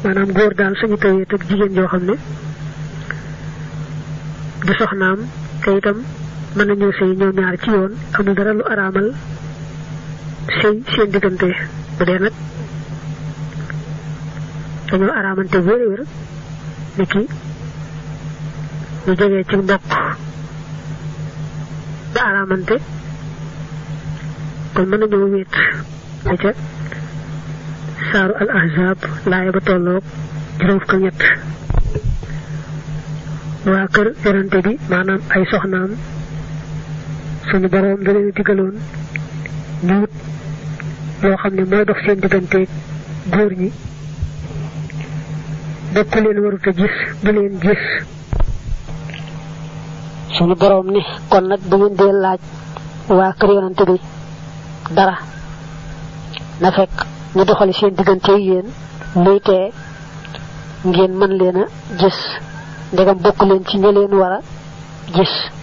maanaam góor daal suñu tawee ak jigéen joo xam ne du soxnaam te itam mën nañoo sëy ñoom ñaar ci yoon amul dara lu araamal sëy seen diggante bu dee nag dañoo araamante wér ni ki ñu jógee ci mbokk ba araamante kon mën nañoo wéet ba ca saaru al ahzab laaya ba tolloog juróom fukk ak ñett waa kër yonante bi maanaam ay soxnaam suñu boroom da leen digaloon ñu wut loo xam ne mooy dox seen digganteeg góor ñi bokk leen warut a gis du leen gis suñu boroom ne kon nag bu ngeen dee laaj waa kër yonante bi dara na fekk ñu doxali seen diggante yéen luy tee ngeen mën leen a gis ndegam bokk leen ci ña leen war a gis